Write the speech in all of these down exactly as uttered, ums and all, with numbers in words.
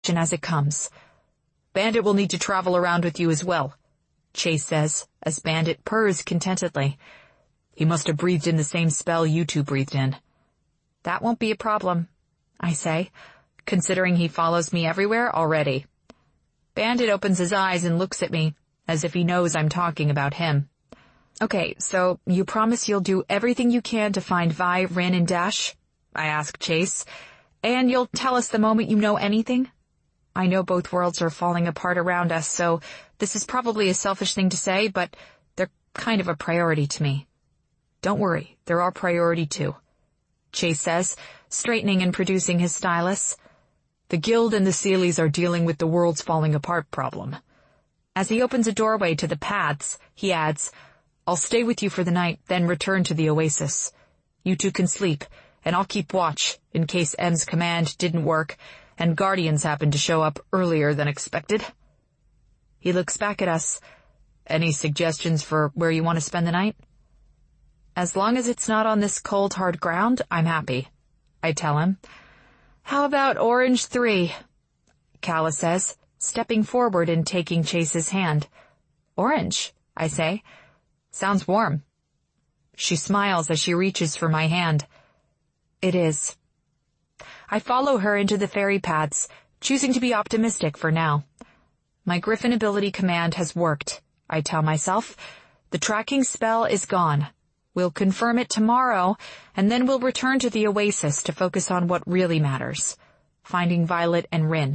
as it comes. Bandit will need to travel around with you as well, Chase says, as Bandit purrs contentedly. He must have breathed in the same spell you two breathed in. That won't be a problem, I say, considering he follows me everywhere already. Bandit opens his eyes and looks at me, as if he knows I'm talking about him. Okay, so you promise you'll do everything you can to find Vi, Rin, and Dash? I ask Chase. And you'll tell us the moment you know anything? I know both worlds are falling apart around us, so this is probably a selfish thing to say, but they're kind of a priority to me. Don't worry, they're our priority too, Chase says, straightening and producing his stylus. The Guild and the Seelies are dealing with the world's falling apart problem. As he opens a doorway to the paths, he adds, I'll stay with you for the night, then return to the Oasis. You two can sleep, and I'll keep watch in case M's command didn't work and Guardians happen to show up earlier than expected. He looks back at us. Any suggestions for where you want to spend the night? As long as it's not on this cold, hard ground, I'm happy, I tell him. How about Orange three? Calla says, stepping forward and taking Chase's hand. Orange, I say. Sounds warm. She smiles as she reaches for my hand. It is. I follow her into the ferry paths, choosing to be optimistic for now. My Griffin ability command has worked, I tell myself. The tracking spell is gone. We'll confirm it tomorrow, and then we'll return to the Oasis to focus on what really matters, finding Violet and Rin.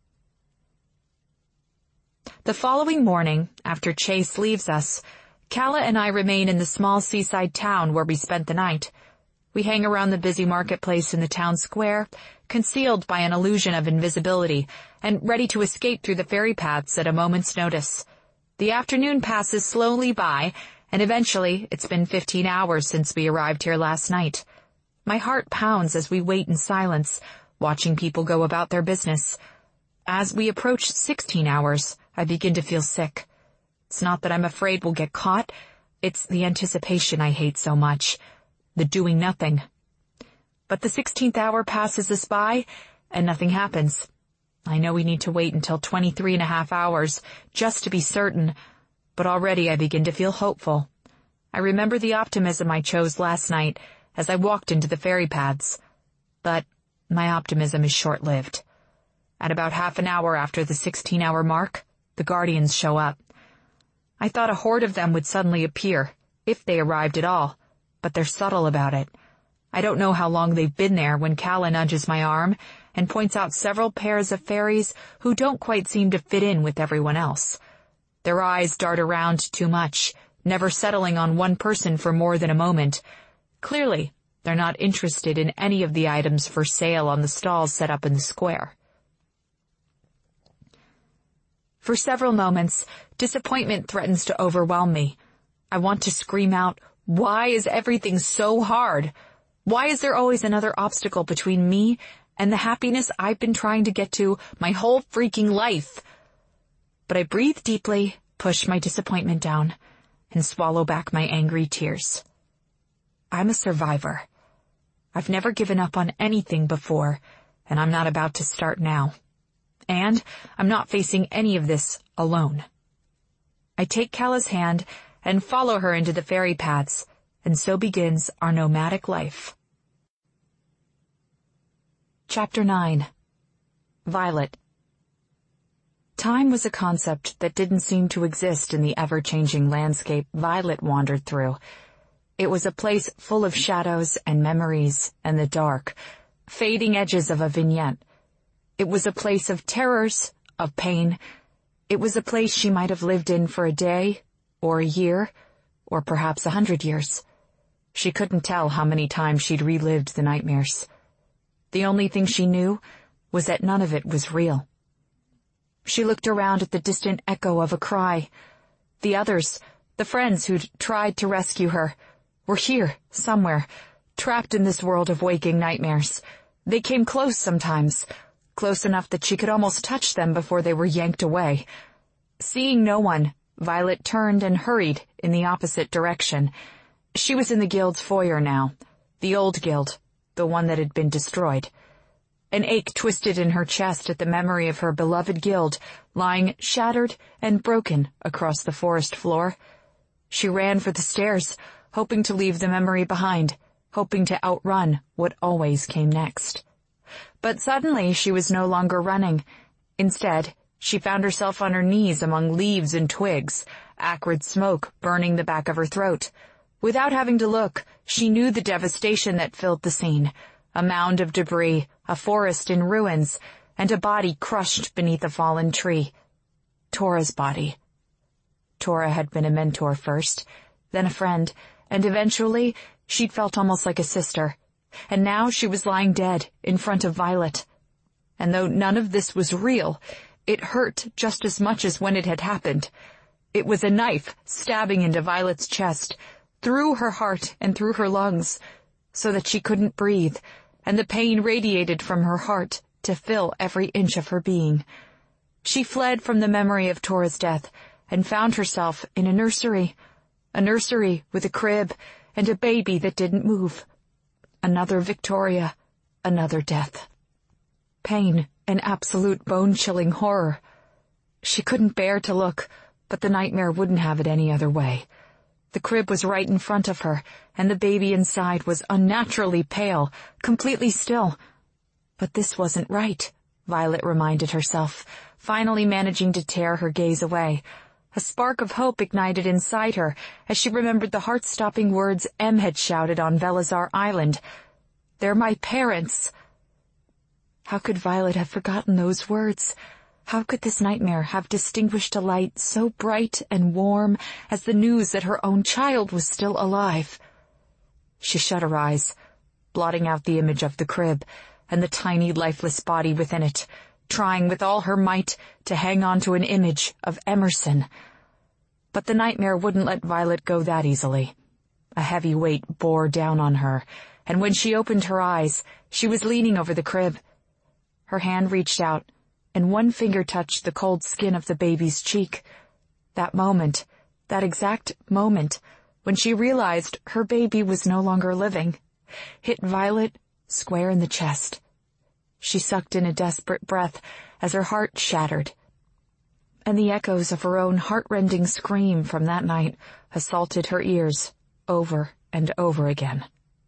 The following morning, after Chase leaves us, Calla and I remain in the small seaside town where we spent the night. We hang around the busy marketplace in the town square, concealed by an illusion of invisibility, and ready to escape through the ferry paths at a moment's notice. The afternoon passes slowly by, and eventually it's been fifteen hours since we arrived here last night. My heart pounds as we wait in silence, watching people go about their business. As we approach sixteen hours, I begin to feel sick. It's not that I'm afraid we'll get caught. It's the anticipation I hate so much. The doing nothing. But the sixteenth hour passes us by, and nothing happens. I know we need to wait until twenty-three and a half hours, just to be certain, but already I begin to feel hopeful. I remember the optimism I chose last night as I walked into the ferry paths. But my optimism is short-lived. At about half an hour after the sixteen-hour mark, the Guardians show up. I thought a horde of them would suddenly appear, if they arrived at all, but they're subtle about it. I don't know how long they've been there when Calla nudges my arm and points out several pairs of fairies who don't quite seem to fit in with everyone else. Their eyes dart around too much, never settling on one person for more than a moment. Clearly, they're not interested in any of the items for sale on the stalls set up in the square. For several moments, disappointment threatens to overwhelm me. I want to scream out, why is everything so hard? Why is there always another obstacle between me and the happiness I've been trying to get to my whole freaking life? But I breathe deeply, push my disappointment down, and swallow back my angry tears. I'm a survivor. I've never given up on anything before, and I'm not about to start now. And I'm not facing any of this alone. I take Calla's hand and follow her into the ferry paths, and so begins our nomadic life. Chapter nine. Violet. Time was a concept that didn't seem to exist in the ever-changing landscape Violet wandered through. It was a place full of shadows and memories and the dark, fading edges of a vignette. It was a place of terrors, of pain. It was a place she might have lived in for a day, or a year, or perhaps a hundred years. She couldn't tell how many times she'd relived the nightmares. The only thing she knew was that none of it was real. She looked around at the distant echo of a cry. The others, the friends who'd tried to rescue her, were here, somewhere, trapped in this world of waking nightmares. They came close sometimes, close enough that she could almost touch them before they were yanked away. Seeing no one, Violet turned and hurried in the opposite direction. She was in the guild's foyer now, the old guild, the one that had been destroyed. An ache twisted in her chest at the memory of her beloved guild, lying shattered and broken across the forest floor. She ran for the stairs, hoping to leave the memory behind, hoping to outrun what always came next. But suddenly she was no longer running. Instead, she found herself on her knees among leaves and twigs, acrid smoke burning the back of her throat. Without having to look, she knew the devastation that filled the scene. A mound of debris, a forest in ruins, and a body crushed beneath a fallen tree. Tora's body. Tora had been a mentor first, then a friend, and eventually she'd felt almost like a sister. And now she was lying dead in front of Violet. And though none of this was real, it hurt just as much as when it had happened. It was a knife stabbing into Violet's chest, through her heart and through her lungs, so that she couldn't breathe, and the pain radiated from her heart to fill every inch of her being. She fled from the memory of Tora's death and found herself in a nursery, a nursery with a crib and a baby that didn't move. Another Victoria, another death. Pain and absolute bone-chilling horror. She couldn't bear to look, but the nightmare wouldn't have it any other way. The crib was right in front of her, and the baby inside was unnaturally pale, completely still. But this wasn't right, Violet reminded herself, finally managing to tear her gaze away. A spark of hope ignited inside her as she remembered the heart-stopping words Em had shouted on Velazar Island. "They're my parents." How could Violet have forgotten those words? How could this nightmare have distinguished a light so bright and warm as the news that her own child was still alive? She shut her eyes, blotting out the image of the crib and the tiny lifeless body within it, trying with all her might to hang on to an image of Emerson. But the nightmare wouldn't let Violet go that easily. A heavy weight bore down on her, and when she opened her eyes, she was leaning over the crib. Her hand reached out, and one finger touched the cold skin of the baby's cheek. That moment, that exact moment, when she realized her baby was no longer living, hit Violet square in the chest. She sucked in a desperate breath as her heart shattered, and the echoes of her own heart-rending scream from that night assaulted her ears over and over again.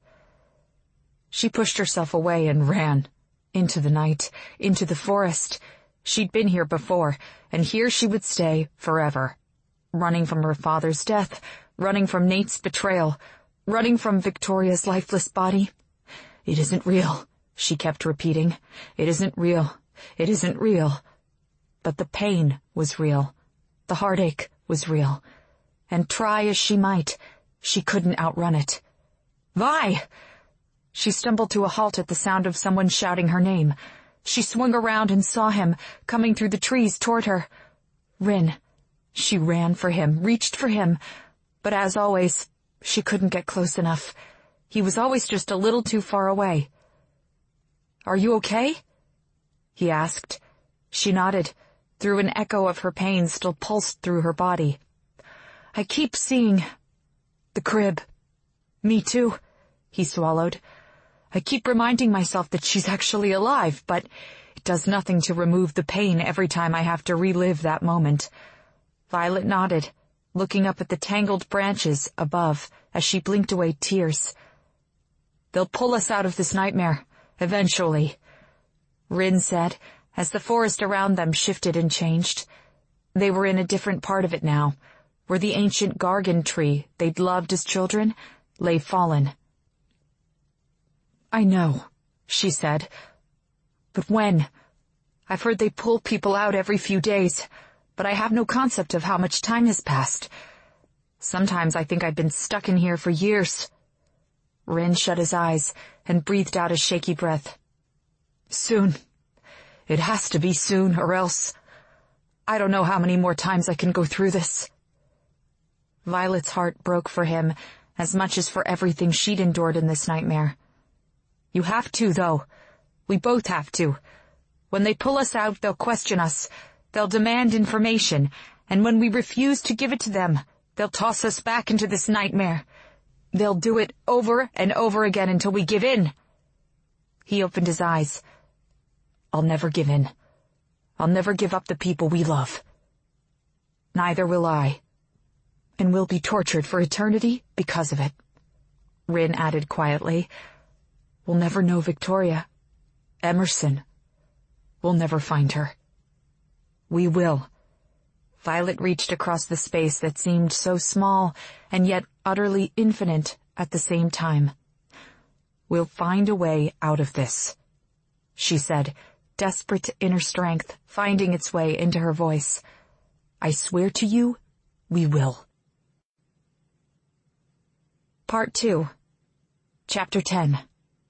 She pushed herself away and ran, into the night, into the forest. She'd been here before, and here she would stay forever. Running from her father's death, running from Nate's betrayal, running from Victoria's lifeless body. "It isn't real," she kept repeating. "It isn't real. It isn't real." But the pain was real. The heartache was real. And try as she might, she couldn't outrun it. "Vi!" She stumbled to a halt at the sound of someone shouting her name. She swung around and saw him, coming through the trees toward her. Rin. She ran for him, reached for him. But as always, she couldn't get close enough. He was always just a little too far away. "Are you okay?" he asked. She nodded, through an echo of her pain still pulsed through her body. "I keep seeing the crib." "Me too," he swallowed. "I keep reminding myself that she's actually alive, but it does nothing to remove the pain every time I have to relive that moment." Violet nodded, looking up at the tangled branches above as she blinked away tears. "They'll pull us out of this nightmare, eventually," Rin said, as the forest around them shifted and changed. They were in a different part of it now, where the ancient Gargan tree they'd loved as children lay fallen. "I know," she said. "But when? I've heard they pull people out every few days, but I have no concept of how much time has passed. Sometimes I think I've been stuck in here for years." Rin shut his eyes and breathed out a shaky breath. "Soon. It has to be soon, or else I don't know how many more times I can go through this." Violet's heart broke for him as much as for everything she'd endured in this nightmare. "You have to, though. We both have to. When they pull us out, they'll question us. They'll demand information, and when we refuse to give it to them, they'll toss us back into this nightmare. They'll do it over and over again until we give in." He opened his eyes. I'll never give in. I'll never give up the people we love. Neither will I. And we'll be tortured for eternity because of it. Rin added quietly. We'll never know Victoria. Emerson. We'll never find her. We will. Violet reached across the space that seemed so small and yet utterly infinite at the same time. We'll find a way out of this, she said, desperate inner strength finding its way into her voice. I swear to you, we will. Part two. Chapter ten.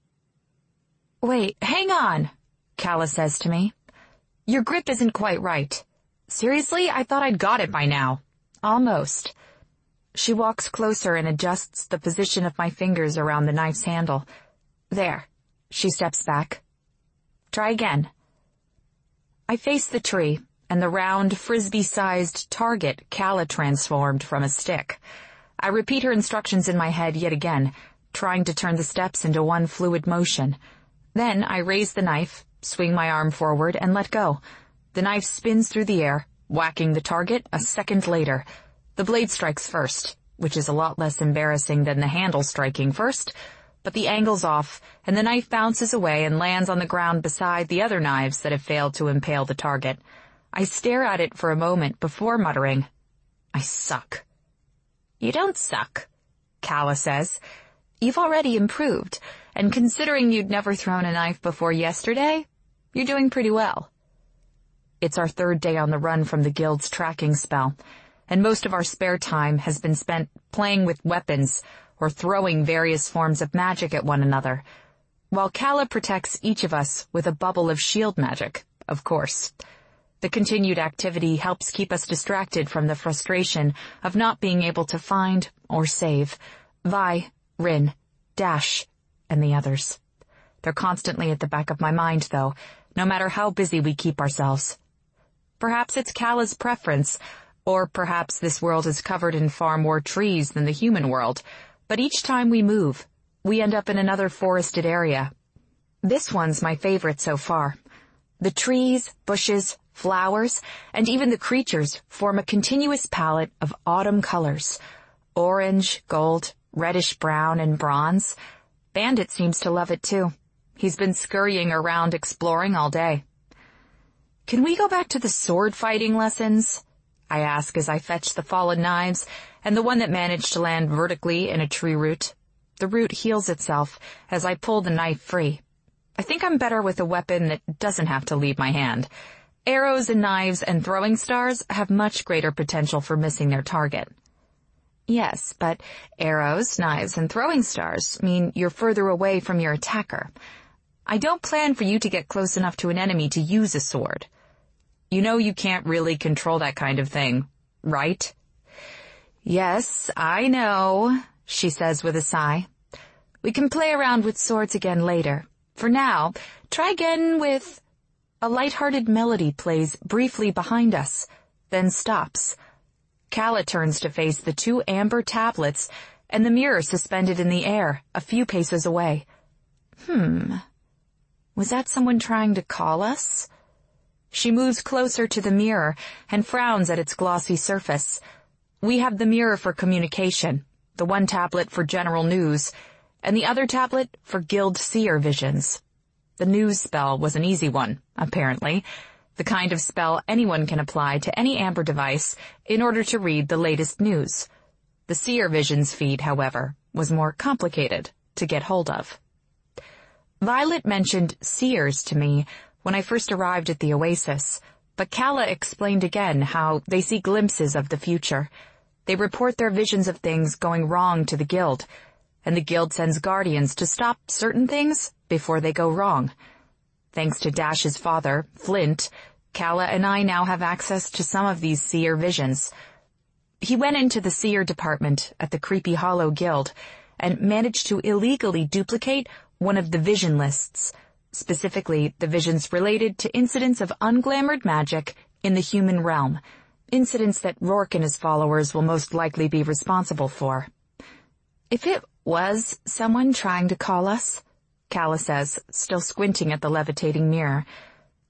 Wait, hang on, Calla says to me. Your grip isn't quite right. Seriously, I thought I'd got it by now. Almost. She walks closer and adjusts the position of my fingers around the knife's handle. There. She steps back. Try again. I face the tree and the round, frisbee-sized target Calla transformed from a stick. I repeat her instructions in my head yet again, trying to turn the steps into one fluid motion. Then I raise the knife, swing my arm forward, and let go. The knife spins through the air, whacking the target a second later. The blade strikes first, which is a lot less embarrassing than the handle striking first, but the angle's off, and the knife bounces away and lands on the ground beside the other knives that have failed to impale the target. I stare at it for a moment before muttering, I suck. You don't suck, Calla says. You've already improved, and considering you'd never thrown a knife before yesterday, you're doing pretty well. It's our third day on the run from the Guild's tracking spell, and most of our spare time has been spent playing with weapons or throwing various forms of magic at one another, while Calla protects each of us with a bubble of shield magic, of course. The continued activity helps keep us distracted from the frustration of not being able to find or save Vi, Rin, Dash, and the others. They're constantly at the back of my mind, though, no matter how busy we keep ourselves. Perhaps it's Calla's preference, or perhaps this world is covered in far more trees than the human world, but each time we move, we end up in another forested area. This one's my favorite so far. The trees, bushes, flowers, and even the creatures form a continuous palette of autumn colors. Orange, gold, reddish-brown, and bronze. Bandit seems to love it too. He's been scurrying around exploring all day. Can we go back to the sword-fighting lessons? I ask as I fetch the fallen knives and the one that managed to land vertically in a tree root. The root heals itself as I pull the knife free. I think I'm better with a weapon that doesn't have to leave my hand. Arrows and knives and throwing stars have much greater potential for missing their target. Yes, but arrows, knives, and throwing stars mean you're further away from your attacker. I don't plan for you to get close enough to an enemy to use a sword. You know you can't really control that kind of thing, right? Yes, I know, she says with a sigh. We can play around with swords again later. For now, try again with... A light-hearted melody plays briefly behind us, then stops. Calla turns to face the two amber tablets and the mirror suspended in the air a few paces away. Hmm. Was that someone trying to call us? She moves closer to the mirror and frowns at its glossy surface. We have the mirror for communication, the one tablet for general news, and the other tablet for guild seer visions. The news spell was an easy one, apparently, the kind of spell anyone can apply to any amber device in order to read the latest news. The seer visions feed, however, was more complicated to get hold of. Violet mentioned seers to me when I first arrived at the oasis, but Calla explained again how they see glimpses of the future. They report their visions of things going wrong to the guild, and the guild sends guardians to stop certain things before they go wrong. Thanks to Dash's father, Flint, Calla and I now have access to some of these seer visions. He went into the seer department at the Creepy Hollow Guild and managed to illegally duplicate one of the vision lists, specifically the visions related to incidents of unglamored magic in the human realm, incidents that Rourke and his followers will most likely be responsible for. If it was someone trying to call us, Calla says, still squinting at the levitating mirror,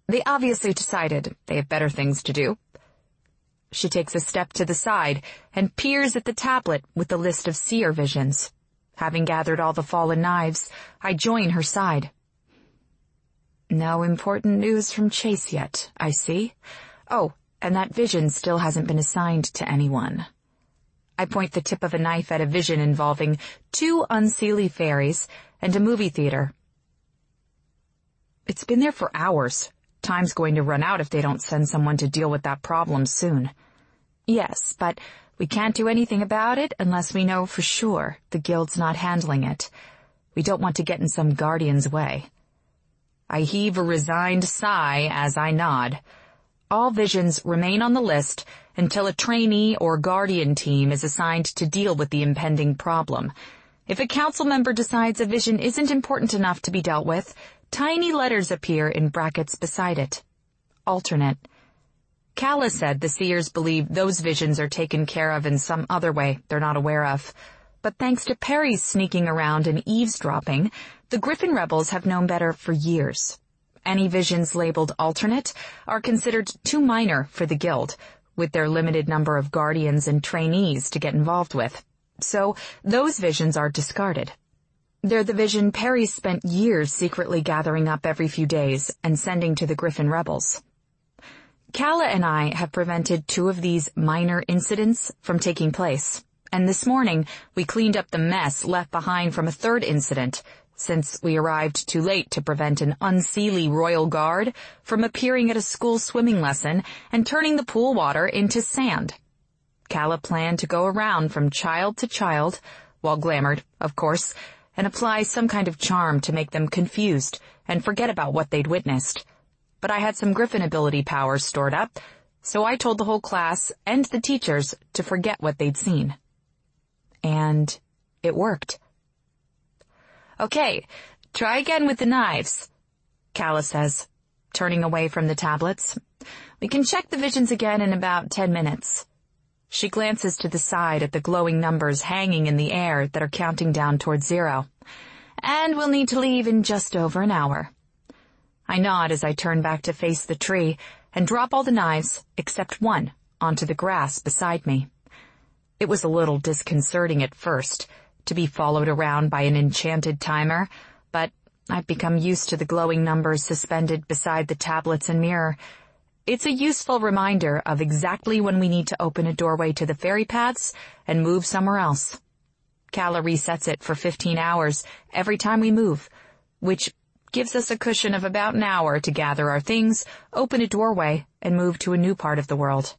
They obviously decided they have better things to do. She takes a step to the side and peers at the tablet with the list of seer visions. Having gathered all the fallen knives, I join her side. No important news from Chase yet, I see. Oh, and that vision still hasn't been assigned to anyone. I point the tip of a knife at a vision involving two unseelie fairies and a movie theater. It's been there for hours. Time's going to run out if they don't send someone to deal with that problem soon. Yes, but we can't do anything about it unless we know for sure the Guild's not handling it. We don't want to get in some guardian's way. I heave a resigned sigh as I nod. All visions remain on the list until a trainee or guardian team is assigned to deal with the impending problem. If a council member decides a vision isn't important enough to be dealt with, tiny letters appear in brackets beside it. Alternate. Calla said the seers believe those visions are taken care of in some other way they're not aware of. But thanks to Perry's sneaking around and eavesdropping, the Griffin rebels have known better for years. Any visions labeled alternate are considered too minor for the Guild, with their limited number of guardians and trainees to get involved with. So those visions are discarded. They're the vision Perry spent years secretly gathering up every few days and sending to the Griffin rebels. Calla and I have prevented two of these minor incidents from taking place, and this morning we cleaned up the mess left behind from a third incident, since we arrived too late to prevent an unseelie royal guard from appearing at a school swimming lesson and turning the pool water into sand. Calla planned to go around from child to child, while glamored, of course, and apply some kind of charm to make them confused and forget about what they'd witnessed. But I had some Griffin ability powers stored up, so I told the whole class and the teachers to forget what they'd seen. And it worked. Okay, try again with the knives, Calla says, turning away from the tablets. We can check the visions again in about ten minutes. She glances to the side at the glowing numbers hanging in the air that are counting down towards zero. And we'll need to leave in just over an hour. I nod as I turn back to face the tree and drop all the knives, except one, onto the grass beside me. It was a little disconcerting at first, to be followed around by an enchanted timer, but I've become used to the glowing numbers suspended beside the tablets and mirror. It's a useful reminder of exactly when we need to open a doorway to the fairy paths and move somewhere else. Calla resets it for fifteen hours every time we move, which gives us a cushion of about an hour to gather our things, open a doorway, and move to a new part of the world.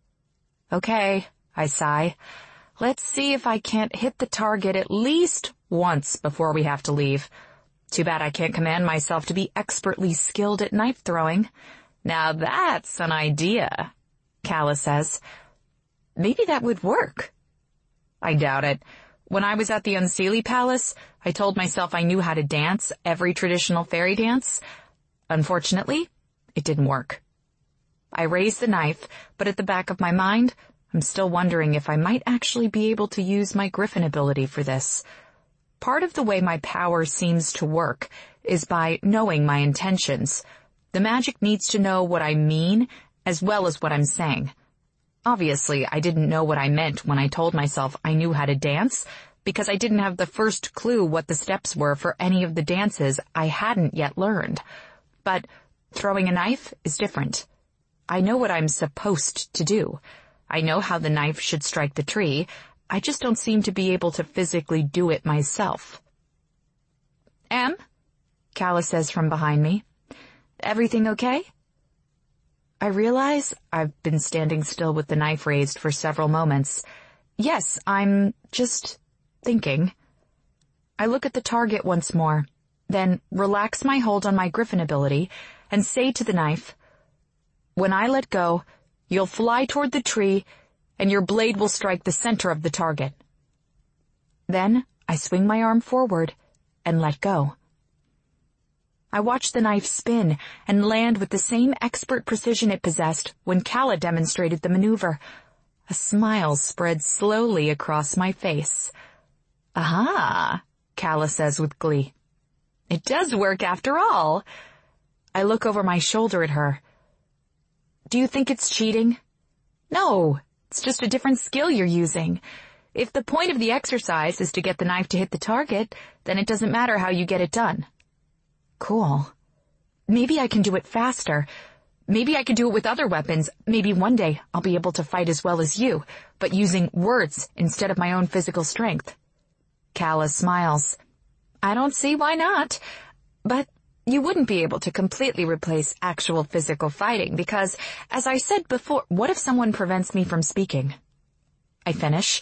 Okay, I sigh. Let's see if I can't hit the target at least once before we have to leave. Too bad I can't command myself to be expertly skilled at knife throwing. Now that's an idea, Calla says. Maybe that would work. I doubt it. When I was at the Unseelie Palace, I told myself I knew how to dance every traditional fairy dance. Unfortunately, it didn't work. I raised the knife, but at the back of my mind, I'm still wondering if I might actually be able to use my Griffin ability for this. Part of the way my power seems to work is by knowing my intentions. The magic needs to know what I mean as well as what I'm saying. Obviously, I didn't know what I meant when I told myself I knew how to dance, because I didn't have the first clue what the steps were for any of the dances I hadn't yet learned. But throwing a knife is different. I know what I'm supposed to do. I know how the knife should strike the tree. I just don't seem to be able to physically do it myself. Em? Calla says from behind me. Everything okay? I realize I've been standing still with the knife raised for several moments. Yes, I'm just thinking. I look at the target once more, then relax my hold on my Griffin ability and say to the knife, when I let go, you'll fly toward the tree and your blade will strike the center of the target. Then I swing my arm forward and let go. I watch the knife spin and land with the same expert precision it possessed when Calla demonstrated the maneuver. A smile spreads slowly across my face. Aha, Calla says with glee. It does work after all. I look over my shoulder at her. Do you think it's cheating? No, it's just a different skill you're using. If the point of the exercise is to get the knife to hit the target, then it doesn't matter how you get it done. Cool. Maybe I can do it faster. Maybe I can do it with other weapons. Maybe one day I'll be able to fight as well as you, but using words instead of my own physical strength. Calla smiles. I don't see why not. But you wouldn't be able to completely replace actual physical fighting because, as I said before, what if someone prevents me from speaking? I finish.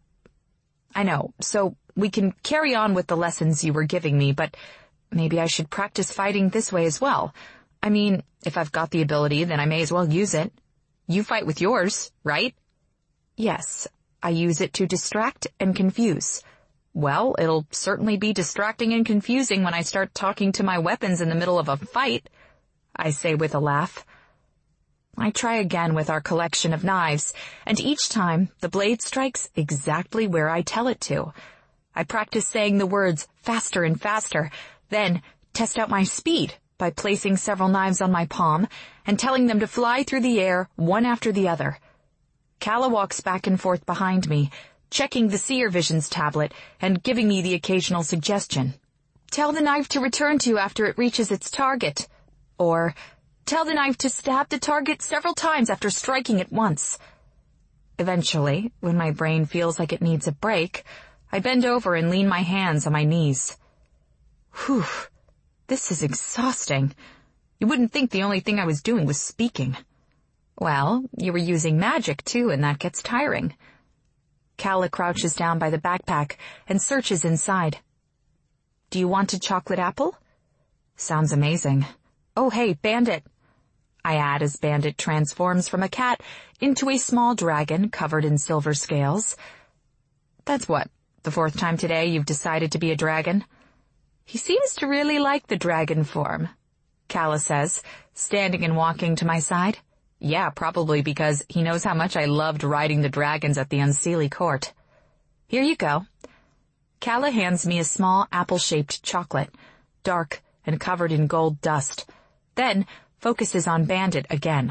I know, so we can carry on with the lessons you were giving me, but maybe I should practice fighting this way as well. I mean, if I've got the ability, then I may as well use it. You fight with yours, right? Yes, I use it to distract and confuse. Well, it'll certainly be distracting and confusing when I start talking to my weapons in the middle of a fight, I say with a laugh. I try again with our collection of knives, and each time the blade strikes exactly where I tell it to. I practice saying the words faster and faster, then test out my speed by placing several knives on my palm and telling them to fly through the air one after the other. Calla walks back and forth behind me, checking the Seer Visions tablet and giving me the occasional suggestion. Tell the knife to return to you after it reaches its target. Or, tell the knife to stab the target several times after striking it once. Eventually, when my brain feels like it needs a break, I bend over and lean my hands on my knees. Whew, this is exhausting. You wouldn't think the only thing I was doing was speaking. Well, you were using magic too, and that gets tiring. Calla crouches down by the backpack and searches inside. Do you want a chocolate apple? Sounds amazing. Oh, hey, Bandit. I add as Bandit transforms from a cat into a small dragon covered in silver scales. That's what, the fourth time today you've decided to be a dragon? He seems to really like the dragon form, Calla says, standing and walking to my side. Yeah, probably because he knows how much I loved riding the dragons at the Unseelie court. Here you go. Calla hands me a small apple-shaped chocolate, dark and covered in gold dust, then focuses on Bandit again.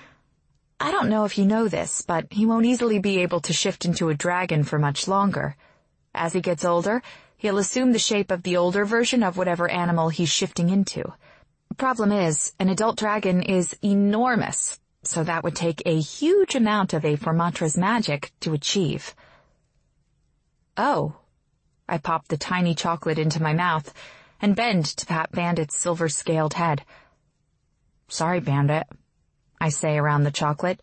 I don't know if you know this, but he won't easily be able to shift into a dragon for much longer. As he gets older, he'll assume the shape of the older version of whatever animal he's shifting into. Problem is, an adult dragon is enormous, so that would take a huge amount of a Formatra's magic to achieve. Oh. I pop the tiny chocolate into my mouth and bend to pat Bandit's silver-scaled head. Sorry, Bandit, I say around the chocolate.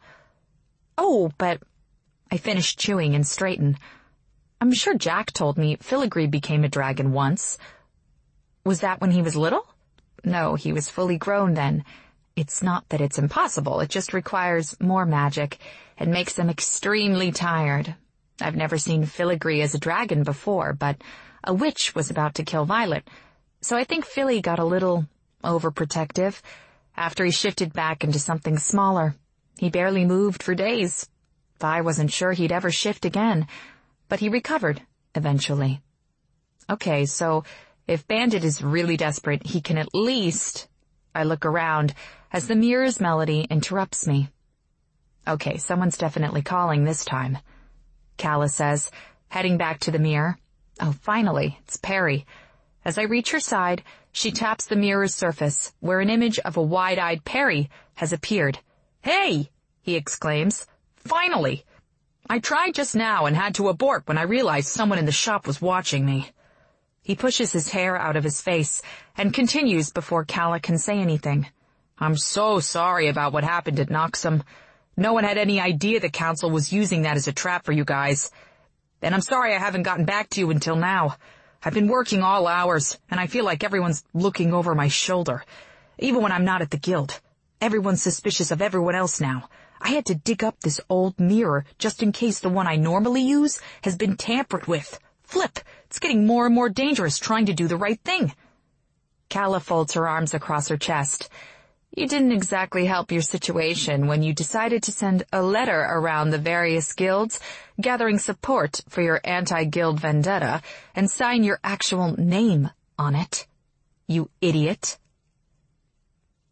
Oh, but... I finish chewing and straighten. I'm sure Jack told me Filigree became a dragon once. Was that when he was little? No, he was fully grown then. It's not that it's impossible, it just requires more magic and makes them extremely tired. I've never seen Filigree as a dragon before, but a witch was about to kill Violet, so I think Philly got a little overprotective. After he shifted back into something smaller, he barely moved for days. Vi wasn't sure he'd ever shift again, but he recovered eventually. Okay, so if Bandit is really desperate, he can at least... I look around as the mirror's melody interrupts me. Okay, someone's definitely calling this time, Calla says, heading back to the mirror. Oh, finally, it's Perry. As I reach her side, she taps the mirror's surface, where an image of a wide-eyed Perry has appeared. Hey! He exclaims. Finally! I tried just now and had to abort when I realized someone in the shop was watching me. He pushes his hair out of his face and continues before Calla can say anything. I'm so sorry about what happened at Noxum. No one had any idea the council was using that as a trap for you guys. And I'm sorry I haven't gotten back to you until now. I've been working all hours, and I feel like everyone's looking over my shoulder. Even when I'm not at the guild. Everyone's suspicious of everyone else now. I had to dig up this old mirror just in case the one I normally use has been tampered with. Flip! It's getting more and more dangerous trying to do the right thing. Calla folds her arms across her chest. You didn't exactly help your situation when you decided to send a letter around the various guilds, gathering support for your anti-guild vendetta, and sign your actual name on it. You idiot.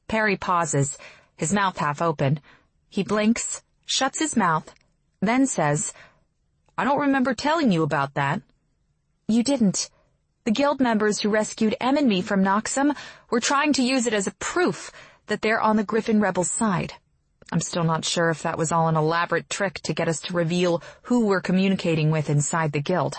Perry pauses, his mouth half open. He blinks, shuts his mouth, then says, "I don't remember telling you about that." "You didn't. The guild members who rescued Em and me from Noxum were trying to use it as a proof that they're on the Griffin Rebels' side. I'm still not sure if that was all an elaborate trick to get us to reveal who we're communicating with inside the guild."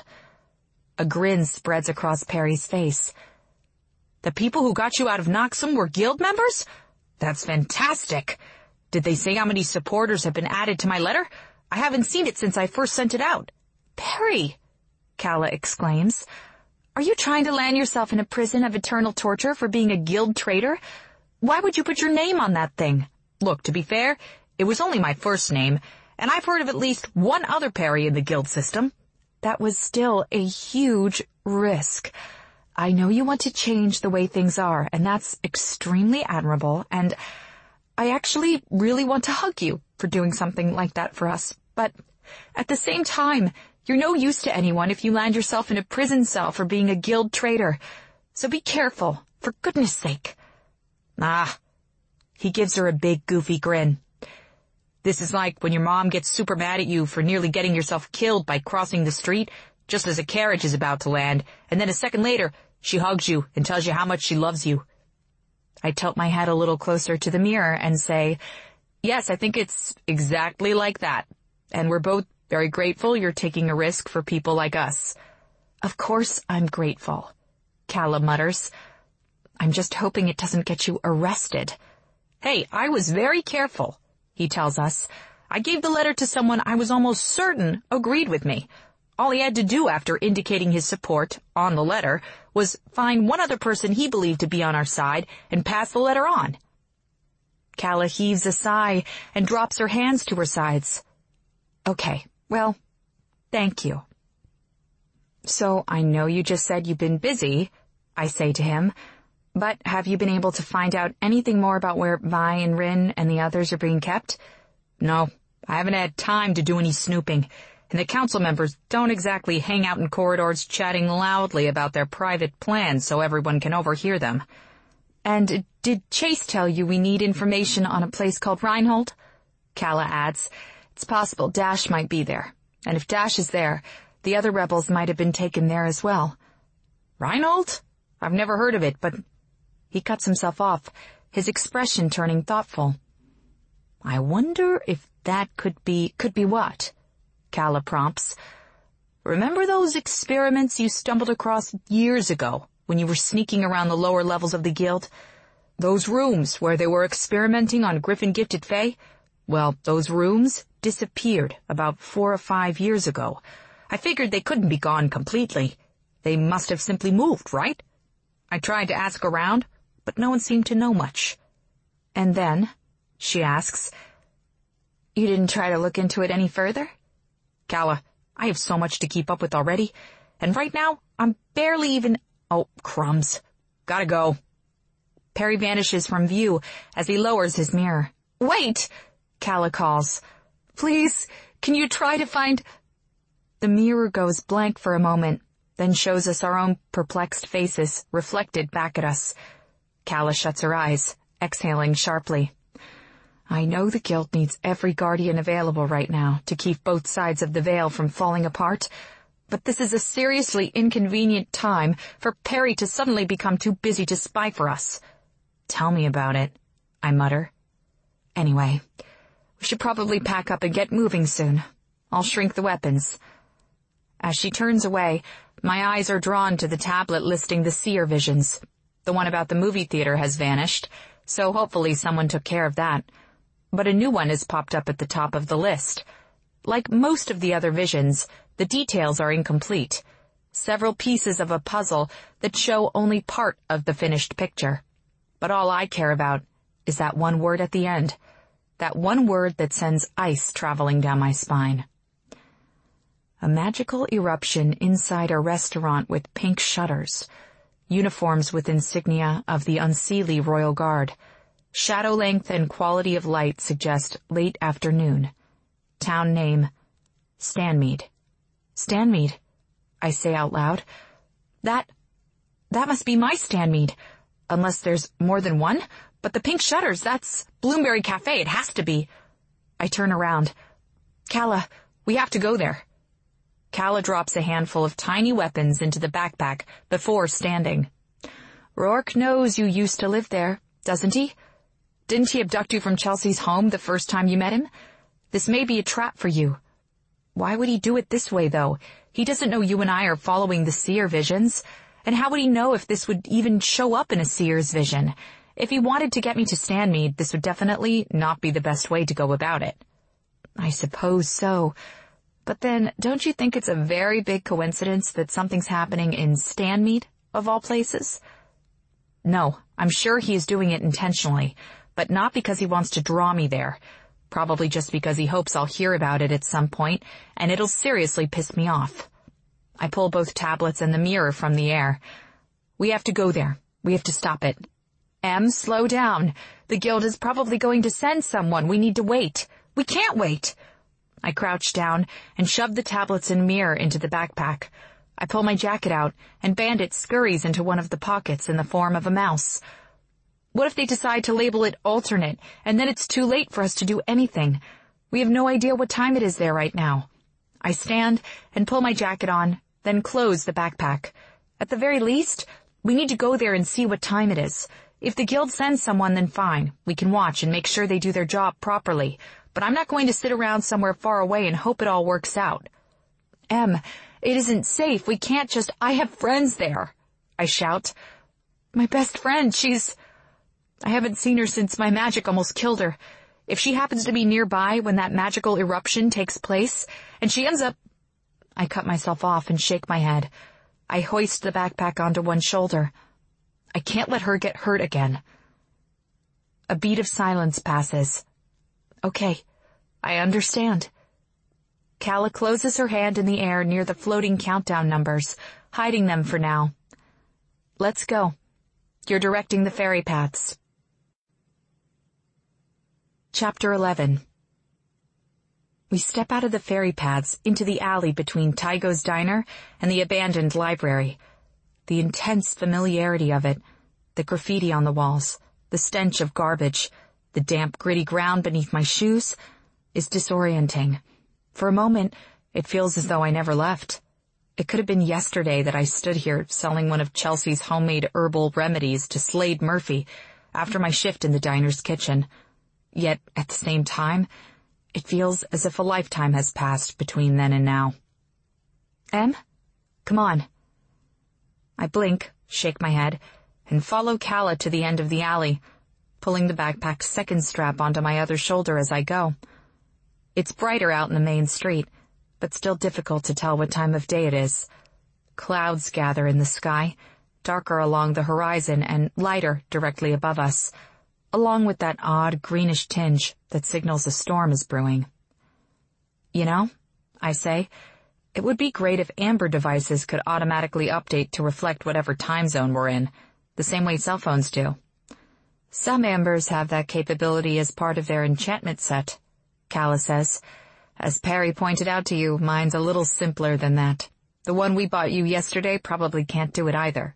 A grin spreads across Perry's face. "The people who got you out of Noxum were guild members? That's fantastic. Did they say how many supporters have been added to my letter? I haven't seen it since I first sent it out." "Perry!" Calla exclaims. "Are you trying to land yourself in a prison of eternal torture for being a guild traitor? Why would you put your name on that thing?" "Look, to be fair, it was only my first name, and I've heard of at least one other Perry in the guild system." "That was still a huge risk. I know you want to change the way things are, and that's extremely admirable, and I actually really want to hug you for doing something like that for us. But at the same time, you're no use to anyone if you land yourself in a prison cell for being a guild traitor. So be careful, for goodness sake." "Ah." He gives her a big, goofy grin. "This is like when your mom gets super mad at you for nearly getting yourself killed by crossing the street just as a carriage is about to land, and then a second later, she hugs you and tells you how much she loves you." I tilt my head a little closer to the mirror and say, "Yes, I think it's exactly like that. And we're both very grateful you're taking a risk for people like us." "Of course I'm grateful," Calla mutters. "I'm just hoping it doesn't get you arrested." "Hey, I was very careful," he tells us. "I gave the letter to someone I was almost certain agreed with me. All he had to do after indicating his support on the letter was find one other person he believed to be on our side and pass the letter on." Calla heaves a sigh and drops her hands to her sides. "Okay, well, thank you." "So I know you just said you've been busy," I say to him, "but have you been able to find out anything more about where Vi and Rin and the others are being kept?" "No, I haven't had time to do any snooping, and the council members don't exactly hang out in corridors chatting loudly about their private plans so everyone can overhear them." "And did Chase tell you we need information on a place called Reinhold?" Calla adds, "It's possible Dash might be there, and if Dash is there, the other rebels might have been taken there as well." "Reinhold? I've never heard of it, but—" He cuts himself off, his expression turning thoughtful. "I wonder if that could be—" "Could be what?" Calla prompts. "Remember those experiments you stumbled across years ago when you were sneaking around the lower levels of the guild? Those rooms where they were experimenting on Griffin-gifted Fae? Well, those rooms disappeared about four or five years ago. I figured they couldn't be gone completely. They must have simply moved, right? I tried to ask around, but no one seemed to know much." "And then?" she asks. "You didn't try to look into it any further?" "Calla, I have so much to keep up with already, and right now I'm barely even—" "Oh, crumbs. Gotta go." Perry vanishes from view as he lowers his mirror. "Wait!" Calla calls. "Please, can you try to find—" The mirror goes blank for a moment, then shows us our own perplexed faces reflected back at us. Calla shuts her eyes, exhaling sharply. "I know the guild needs every guardian available right now to keep both sides of the veil from falling apart, but this is a seriously inconvenient time for Perry to suddenly become too busy to spy for us." "Tell me about it," I mutter. "Anyway, we should probably pack up and get moving soon. I'll shrink the weapons." As she turns away, my eyes are drawn to the tablet listing the seer visions. The one about the movie theater has vanished, so hopefully someone took care of that. But a new one has popped up at the top of the list. Like most of the other visions, the details are incomplete. Several pieces of a puzzle that show only part of the finished picture. But all I care about is that one word at the end. That one word that sends ice traveling down my spine. A magical eruption inside a restaurant with pink shutters. Uniforms with insignia of the Unseelie Royal Guard. Shadow length and quality of light suggest late afternoon. Town name, Stanmead. Stanmead, I say out loud. That, that must be my Stanmead. Unless there's more than one, But the pink shutters, that's Bloomberry Cafe. It has to be. I turn around. Calla, we have to go there. Calla drops a handful of tiny weapons into the backpack before standing. Rourke knows you used to live there, doesn't he? Didn't he abduct you from Chelsea's home the first time you met him? This may be a trap for you. Why would he do it this way, though? He doesn't know you and I are following the seer visions. And how would he know if this would even show up in a seer's vision? If he wanted to get me to Stanmead, this would definitely not be the best way to go about it. I suppose so. But then, don't you think it's a very big coincidence that something's happening in Stanmead, of all places? No, I'm sure he is doing it intentionally, but not because he wants to draw me there. Probably just because he hopes I'll hear about it at some point, and it'll seriously piss me off. I pull both tablets and the mirror from the air. We have to go there. We have to stop it. Em, slow down. The guild is probably going to send someone. We need to wait. We can't wait. I crouch down and shove the tablets and mirror into the backpack. I pull my jacket out, and Bandit scurries into one of the pockets in the form of a mouse. What if they decide to label it alternate, and then it's too late for us to do anything? We have no idea what time it is there right now. I stand and pull my jacket on, then close the backpack. At the very least, we need to go there and see what time it is. If the guild sends someone, then fine. We can watch and make sure they do their job properly. But I'm not going to sit around somewhere far away and hope it all works out. Em, it isn't safe. We can't just... I have friends there, I shout. My best friend, she's... I haven't seen her since my magic almost killed her. If she happens to be nearby when that magical eruption takes place, and she ends up... I cut myself off and shake my head. I hoist the backpack onto one shoulder. I can't let her get hurt again. A beat of silence passes. Okay, I understand. Calla closes her hand in the air near the floating countdown numbers, hiding them for now. Let's go. You're directing the ferry paths. Chapter eleven. We step out of the ferry paths into the alley between Tygo's diner and the abandoned library. The intense familiarity of it, the graffiti on the walls, the stench of garbage, the damp, gritty ground beneath my shoes, is disorienting. For a moment, it feels as though I never left. It could have been yesterday that I stood here selling one of Chelsea's homemade herbal remedies to Slade Murphy after my shift in the diner's kitchen. Yet, at the same time, it feels as if a lifetime has passed between then and now. Em? Come on. I blink, shake my head, and follow Calla to the end of the alley, pulling the backpack's second strap onto my other shoulder as I go. It's brighter out in the main street, but still difficult to tell what time of day it is. Clouds gather in the sky, darker along the horizon and lighter directly above us, along with that odd greenish tinge that signals a storm is brewing. You know, I say, it would be great if amber devices could automatically update to reflect whatever time zone we're in, the same way cell phones do. Some ambers have that capability as part of their enchantment set, Calla says. As Perry pointed out to you, mine's a little simpler than that. The one we bought you yesterday probably can't do it either.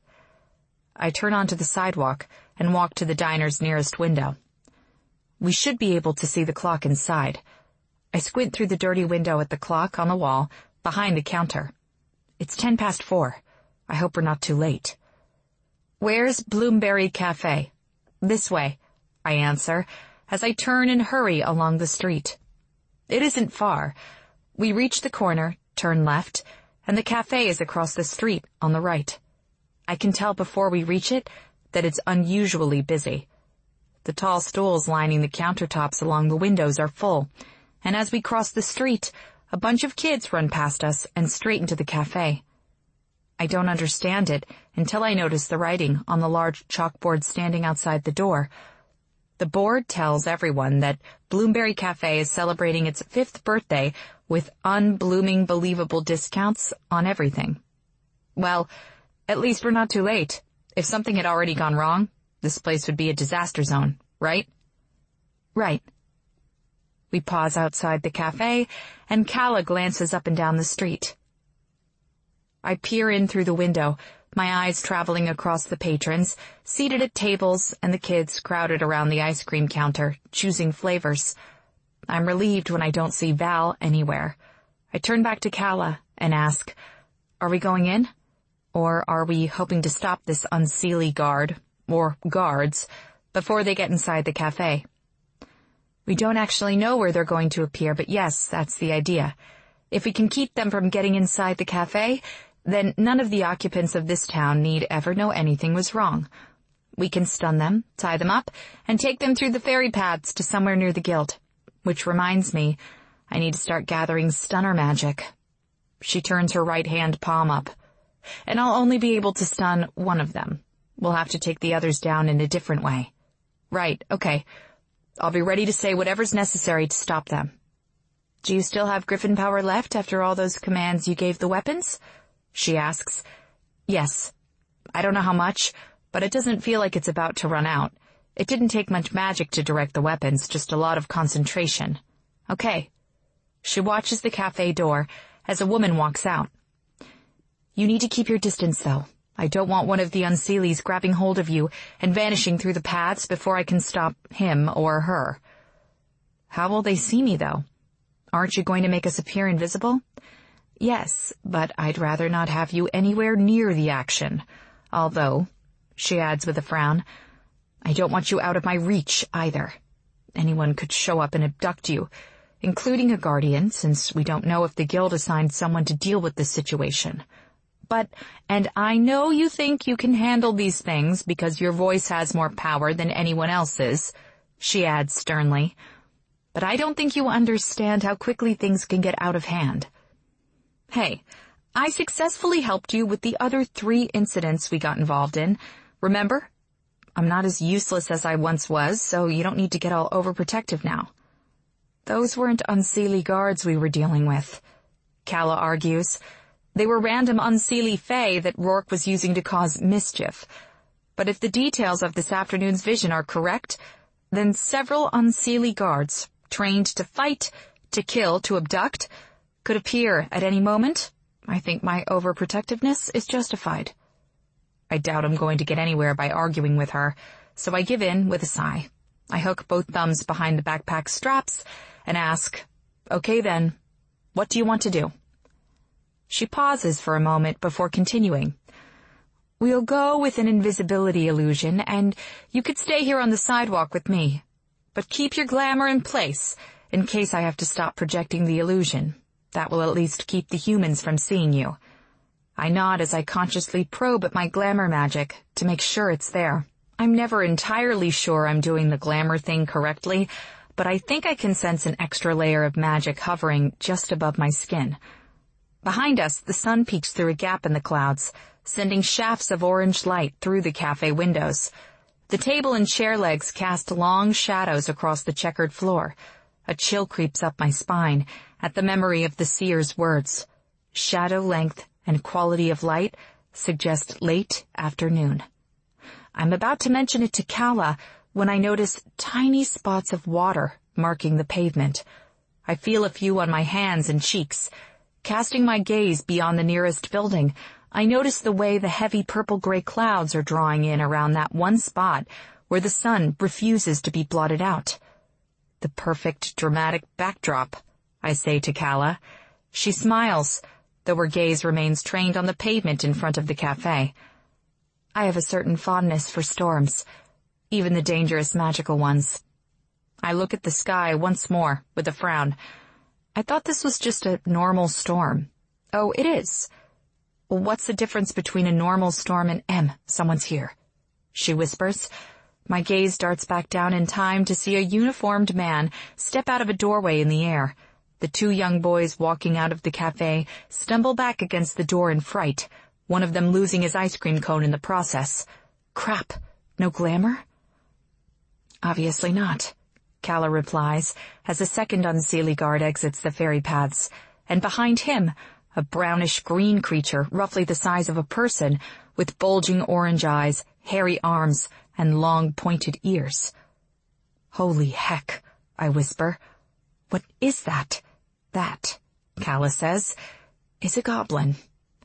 I turn onto the sidewalk and walk to the diner's nearest window. We should be able to see the clock inside. I squint through the dirty window at the clock on the wall behind the counter. It's ten past four. I hope we're not too late. Where's Bloomberry Cafe? This way, I answer, as I turn and hurry along the street. It isn't far. We reach the corner, turn left, and the cafe is across the street on the right. I can tell before we reach it that it's unusually busy. The tall stools lining the countertops along the windows are full, and as we cross the street, a bunch of kids run past us and straight into the cafe. I don't understand it until I notice the writing on the large chalkboard standing outside the door. The board tells everyone that Bloomberry Cafe is celebrating its fifth birthday with unblooming believable discounts on everything. Well, at least we're not too late. If something had already gone wrong, this place would be a disaster zone, right? Right. We pause outside the cafe, and Calla glances up and down the street. I peer in through the window, my eyes traveling across the patrons, seated at tables, and the kids crowded around the ice cream counter, choosing flavors. I'm relieved when I don't see Val anywhere. I turn back to Calla and ask, are we going in? Or are we hoping to stop this unseelie guard, or guards, before they get inside the cafe? We don't actually know where they're going to appear, but yes, that's the idea. If we can keep them from getting inside the cafe, then none of the occupants of this town need ever know anything was wrong. We can stun them, tie them up, and take them through the ferry paths to somewhere near the guild. Which reminds me, I need to start gathering stunner magic. She turns her right hand palm up. And I'll only be able to stun one of them. We'll have to take the others down in a different way. Right, okay. I'll be ready to say whatever's necessary to stop them. Do you still have griffin power left after all those commands you gave the weapons? She asks. Yes. I don't know how much, but it doesn't feel like it's about to run out. It didn't take much magic to direct the weapons, just a lot of concentration. Okay. She watches the cafe door as a woman walks out. You need to keep your distance, though. I don't want one of the unseelies grabbing hold of you and vanishing through the paths before I can stop him or her. How will they see me, though? Aren't you going to make us appear invisible? Yes, but I'd rather not have you anywhere near the action. Although, she adds with a frown, I don't want you out of my reach, either. Anyone could show up and abduct you, including a guardian, since we don't know if the guild assigned someone to deal with this situation. But, and I know you think you can handle these things because your voice has more power than anyone else's, she adds sternly, but I don't think you understand how quickly things can get out of hand. Hey, I successfully helped you with the other three incidents we got involved in. Remember? I'm not as useless as I once was, so you don't need to get all overprotective now. Those weren't unseelie guards we were dealing with, Calla argues. They were random unseelie fae that Rourke was using to cause mischief. But if the details of this afternoon's vision are correct, then several unseelie guards, trained to fight, to kill, to abduct, could appear at any moment. I think my overprotectiveness is justified. I doubt I'm going to get anywhere by arguing with her, so I give in with a sigh. I hook both thumbs behind the backpack straps and ask, okay then, what do you want to do? She pauses for a moment before continuing. We'll go with an invisibility illusion, and you could stay here on the sidewalk with me. But keep your glamour in place, in case I have to stop projecting the illusion. That will at least keep the humans from seeing you. I nod as I consciously probe at my glamour magic to make sure it's there. I'm never entirely sure I'm doing the glamour thing correctly, but I think I can sense an extra layer of magic hovering just above my skin. Behind us, the sun peeks through a gap in the clouds, sending shafts of orange light through the cafe windows. The table and chair legs cast long shadows across the checkered floor. A chill creeps up my spine at the memory of the seer's words. Shadow length and quality of light suggest late afternoon. I'm about to mention it to Calla when I notice tiny spots of water marking the pavement. I feel a few on my hands and cheeks. Casting my gaze beyond the nearest building, I notice the way the heavy purple-gray clouds are drawing in around that one spot where the sun refuses to be blotted out. The perfect dramatic backdrop, I say to Calla. She smiles, though her gaze remains trained on the pavement in front of the cafe. I have a certain fondness for storms, even the dangerous magical ones. I look at the sky once more with a frown. I thought this was just a normal storm. Oh, it is. What's the difference between a normal storm and M, someone's here? She whispers. My gaze darts back down in time to see a uniformed man step out of a doorway in the air. The two young boys walking out of the cafe stumble back against the door in fright, one of them losing his ice cream cone in the process. Crap, no glamour? Obviously not, Calla replies, as a second unseelie guard exits the ferry paths, and behind him, a brownish-green creature roughly the size of a person, with bulging orange eyes, hairy arms, and long pointed ears. Holy heck, I whisper. What is that? That, Calla says, is a goblin.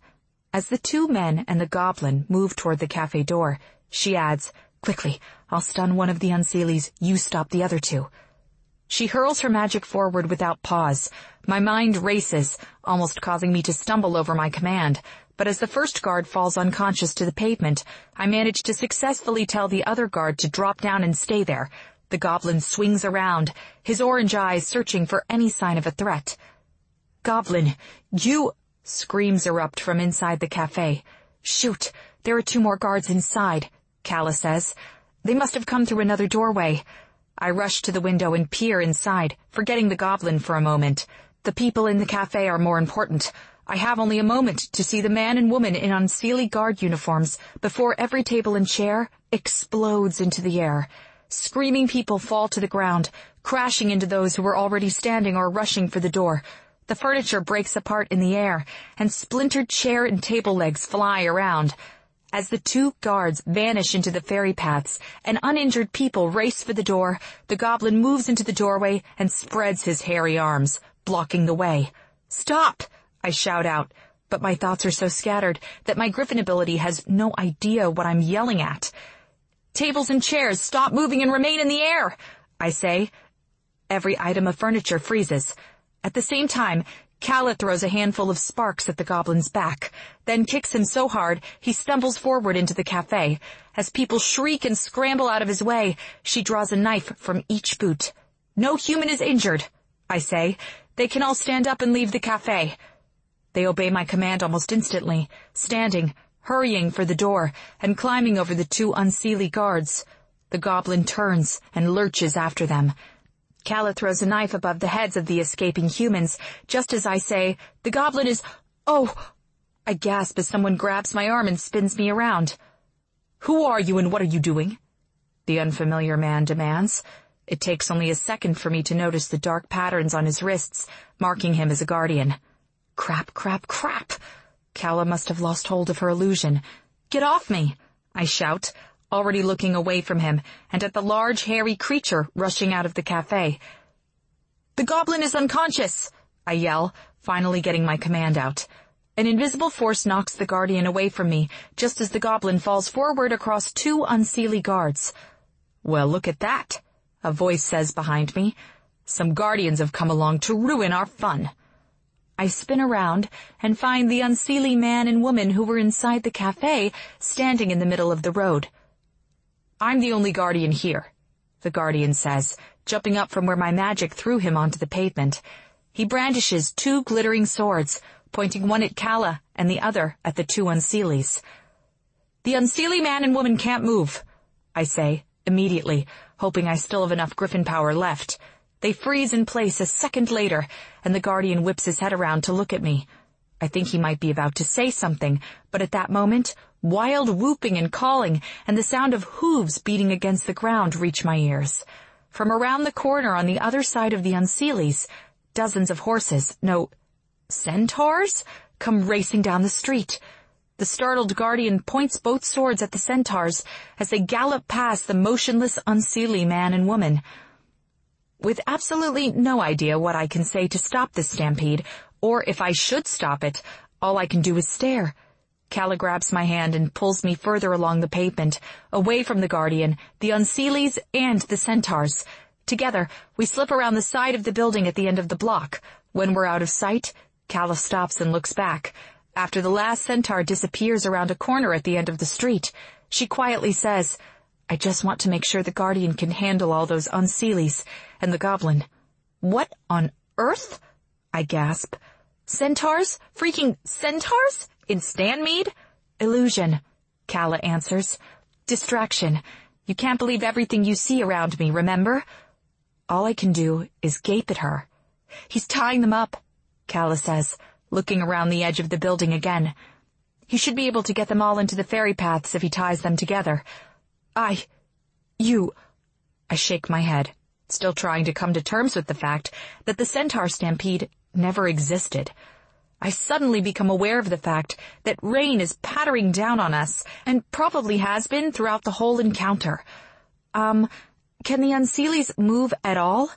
As the two men and the goblin move toward the cafe door, she adds, "Quickly, I'll stun one of the Unseelies, you stop the other two." She hurls her magic forward without pause. My mind races, almost causing me to stumble over my command, but as the first guard falls unconscious to the pavement, I manage to successfully tell the other guard to drop down and stay there. The goblin swings around, his orange eyes searching for any sign of a threat. "Goblin, you—" screams erupt from inside the cafe. "Shoot, there are two more guards inside," Calla says. "They must have come through another doorway." I rush to the window and peer inside, forgetting the goblin for a moment. The people in the cafe are more important. I have only a moment to see the man and woman in Unseelie guard uniforms before every table and chair explodes into the air. Screaming people fall to the ground, crashing into those who were already standing or rushing for the door. The furniture breaks apart in the air, and splintered chair and table legs fly around. As the two guards vanish into the ferry paths and uninjured people race for the door, the goblin moves into the doorway and spreads his hairy arms, blocking the way. "Stop!" I shout out, but my thoughts are so scattered that my Griffin ability has no idea what I'm yelling at. "Tables and chairs, stop moving and remain in the air," I say. Every item of furniture freezes. At the same time, Calla throws a handful of sparks at the goblin's back, then kicks him so hard he stumbles forward into the cafe. As people shriek and scramble out of his way, she draws a knife from each boot. "No human is injured," I say. "They can all stand up and leave the cafe." They obey my command almost instantly, standing, hurrying for the door, and climbing over the two Unseelie guards. The goblin turns and lurches after them. Calla throws a knife above the heads of the escaping humans, just as I say, "The goblin is—" "Oh!" I gasp as someone grabs my arm and spins me around. "Who are you and what are you doing?" the unfamiliar man demands. It takes only a second for me to notice the dark patterns on his wrists, marking him as a guardian. Crap, crap, crap! Calla must have lost hold of her illusion. "Get off me!" I shout, already looking away from him, and at the large, hairy creature rushing out of the cafe. "The goblin is unconscious!" I yell, finally getting my command out. An invisible force knocks the guardian away from me, just as the goblin falls forward across two Unseelie guards. "Well, look at that," a voice says behind me. "Some guardians have come along to ruin our fun." I spin around and find the Unseelie man and woman who were inside the cafe standing in the middle of the road. "I'm the only guardian here," the guardian says, jumping up from where my magic threw him onto the pavement. He brandishes two glittering swords, pointing one at Calla and the other at the two Unseelies. "The Unseelie man and woman can't move," I say, immediately, hoping I still have enough Griffin power left. They freeze in place a second later, and the guardian whips his head around to look at me. I think he might be about to say something, but at that moment, wild whooping and calling and the sound of hooves beating against the ground reach my ears. From around the corner on the other side of the Unseelies, dozens of horses, no, centaurs, come racing down the street. The startled guardian points both swords at the centaurs as they gallop past the motionless Unseelie man and woman. With absolutely no idea what I can say to stop this stampede, or if I should stop it, all I can do is stare. Calla grabs my hand and pulls me further along the pavement, away from the guardian, the Unseelies, and the centaurs. Together, we slip around the side of the building at the end of the block. When we're out of sight, Calla stops and looks back. After the last centaur disappears around a corner at the end of the street, she quietly says, "I just want to make sure the guardian can handle all those Unseelies and the goblin." "What on earth?" I gasp. "Centaurs? Freaking centaurs? In Stanmead?" "Illusion," Calla answers. "Distraction. You can't believe everything you see around me, remember?" All I can do is gape at her. "He's tying them up," Calla says, looking around the edge of the building again. "He should be able to get them all into the ferry paths if he ties them together." I... You... I shake my head, still trying to come to terms with the fact that the centaur stampede never existed. I suddenly become aware of the fact that rain is pattering down on us, and probably has been throughout the whole encounter. Um, can the Unseelies move at all?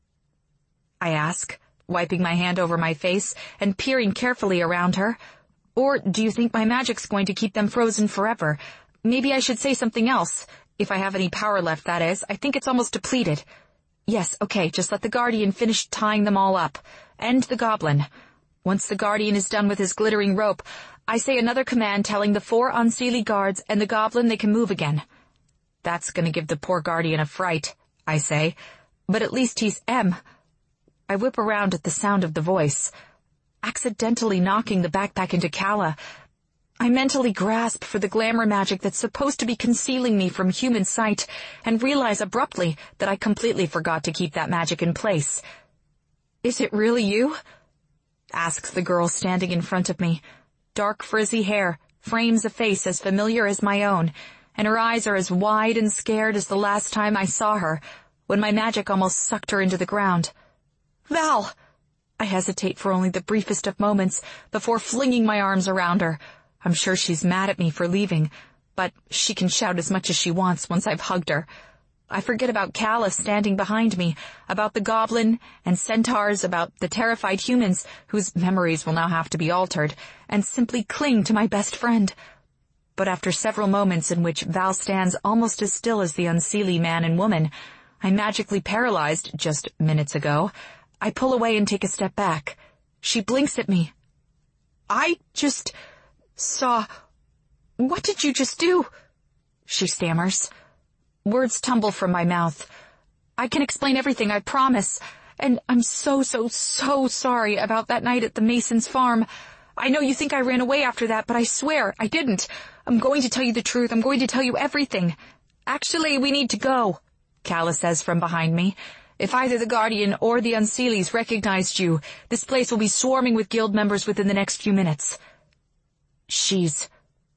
I ask, wiping my hand over my face and peering carefully around her. Or do you think my magic's going to keep them frozen forever? Maybe I should say something else. If I have any power left, that is. I think it's almost depleted. Yes, okay, just let the Guardian finish tying them all up. End the Goblin. Once the Guardian is done with his glittering rope, I say another command telling the four Unseelie guards and the Goblin they can move again. That's gonna give the poor Guardian a fright, I say. But at least he's M. I whip around at the sound of the voice, accidentally knocking the backpack into Calla. I mentally grasp for the glamour magic that's supposed to be concealing me from human sight and realize abruptly that I completely forgot to keep that magic in place. Is it really you? Asks the girl standing in front of me. Dark frizzy hair frames a face as familiar as my own, and her eyes are as wide and scared as the last time I saw her, when my magic almost sucked her into the ground. Val! I hesitate for only the briefest of moments before flinging my arms around her. I'm sure she's mad at me for leaving, but she can shout as much as she wants once I've hugged her. I forget about Calla standing behind me, about the Goblin and centaurs, about the terrified humans whose memories will now have to be altered, and simply cling to my best friend. But after several moments in which Val stands almost as still as the Unseelie man and woman, I'm magically paralyzed just minutes ago. I pull away and take a step back. She blinks at me. I just saw... What did you just do? She stammers. Words tumble from my mouth. I can explain everything, I promise. And I'm so, so, so sorry about that night at the Mason's farm. I know you think I ran away after that, but I swear I didn't. I'm going to tell you the truth. I'm going to tell you everything. Actually, we need to go, Calla says from behind me. If either the Guardian or the Unseelies recognized you, this place will be swarming with guild members within the next few minutes. She's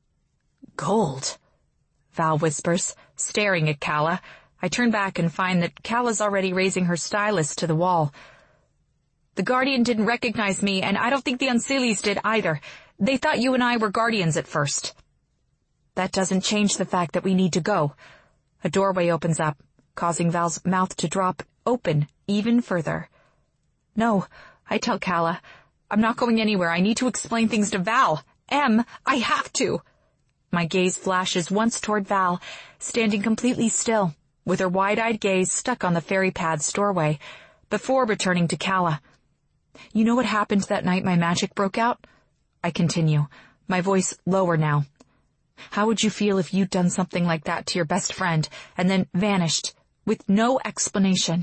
gold, Val whispers, staring at Calla. I turn back and find that Calla's already raising her stylus to the wall. The Guardian didn't recognize me, and I don't think the Unseelies did either. They thought you and I were Guardians at first. That doesn't change the fact that we need to go. A doorway opens up, causing Val's mouth to drop open even further. No, I tell Calla. I'm not going anywhere. I need to explain things to Val. Em, I have to. My gaze flashes once toward Val, standing completely still, with her wide-eyed gaze stuck on the fairy path's doorway, before returning to Calla. You know what happened that night my magic broke out? I continue, my voice lower now. How would you feel if you'd done something like that to your best friend, and then vanished, with no explanation?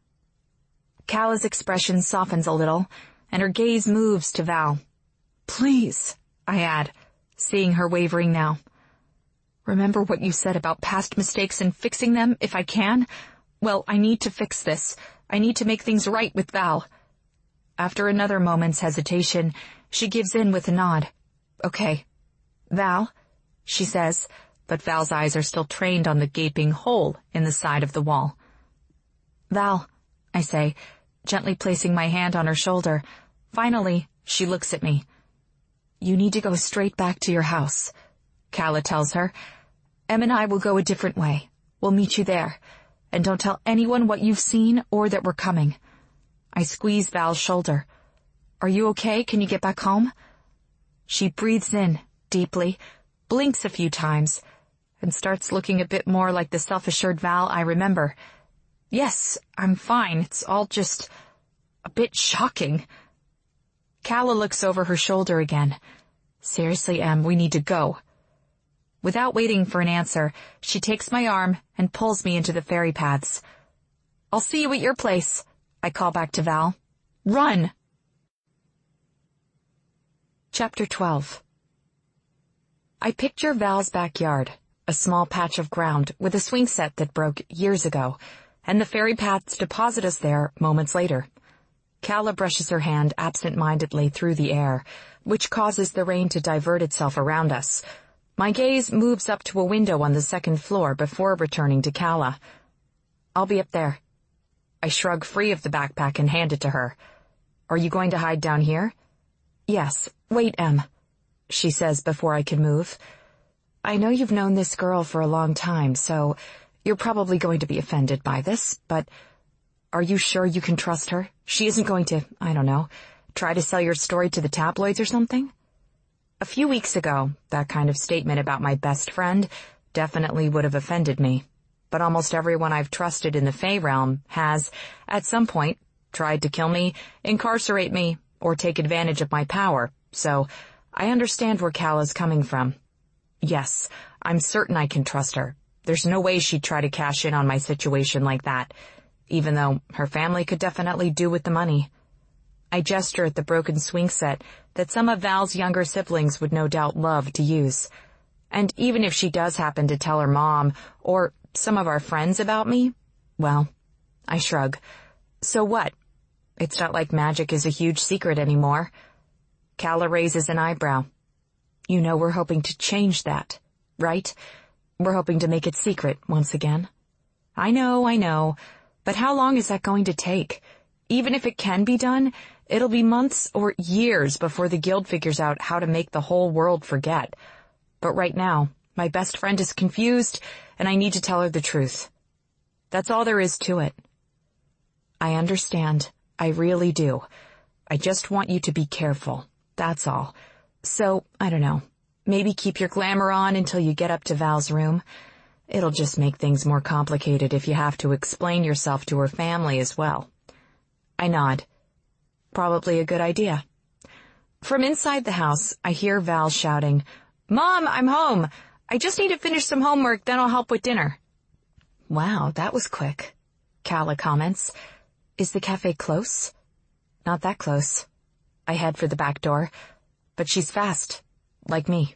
Calla's expression softens a little, and her gaze moves to Val. Please, I add, seeing her wavering now. Remember what you said about past mistakes and fixing them if I can? Well, I need to fix this. I need to make things right with Val. After another moment's hesitation, she gives in with a nod. Okay. Val, she says, but Val's eyes are still trained on the gaping hole in the side of the wall. Val, I say, gently placing my hand on her shoulder. Finally, she looks at me. You need to go straight back to your house, Calla tells her. Em and I will go a different way. We'll meet you there. And don't tell anyone what you've seen or that we're coming. I squeeze Val's shoulder. Are you okay? Can you get back home? She breathes in, deeply, blinks a few times, and starts looking a bit more like the self-assured Val I remember. Yes, I'm fine. It's all just a bit shocking. Calla looks over her shoulder again. Seriously, Em, we need to go. Without waiting for an answer, she takes my arm and pulls me into the fairy paths. I'll see you at your place, I call back to Val. Run! Chapter twelve. I picture Val's backyard, a small patch of ground with a swing set that broke years ago, and the fairy paths deposit us there moments later. Calla brushes her hand absent-mindedly through the air, which causes the rain to divert itself around us. My gaze moves up to a window on the second floor before returning to Calla. I'll be up there. I shrug free of the backpack and hand it to her. Are you going to hide down here? Yes. Wait, Em, she says before I can move. I know you've known this girl for a long time, so you're probably going to be offended by this, but are you sure you can trust her? She isn't going to, I don't know, try to sell your story to the tabloids or something? A few weeks ago, that kind of statement about my best friend definitely would have offended me. But almost everyone I've trusted in the Fae realm has, at some point, tried to kill me, incarcerate me, or take advantage of my power, so I understand where Calla's coming from. Yes, I'm certain I can trust her. There's no way she'd try to cash in on my situation like that, even though her family could definitely do with the money. I gesture at the broken swing set that some of Val's younger siblings would no doubt love to use. And even if she does happen to tell her mom or some of our friends about me, well, I shrug. So what? It's not like magic is a huge secret anymore. Calla raises an eyebrow. You know we're hoping to change that, right? We're hoping to make it secret once again. I know, I know. But how long is that going to take? Even if it can be done, it'll be months or years before the guild figures out how to make the whole world forget. But right now, my best friend is confused, and I need to tell her the truth. That's all there is to it. I understand. I really do. I just want you to be careful. That's all. So, I don't know. Maybe keep your glamour on until you get up to Val's room. It'll just make things more complicated if you have to explain yourself to her family as well. I nod. Probably a good idea. From inside the house, I hear Val shouting, Mom, I'm home. I just need to finish some homework, then I'll help with dinner. Wow, that was quick. Calla comments. Is the cafe close? Not that close. I head for the back door, but she's fast, like me.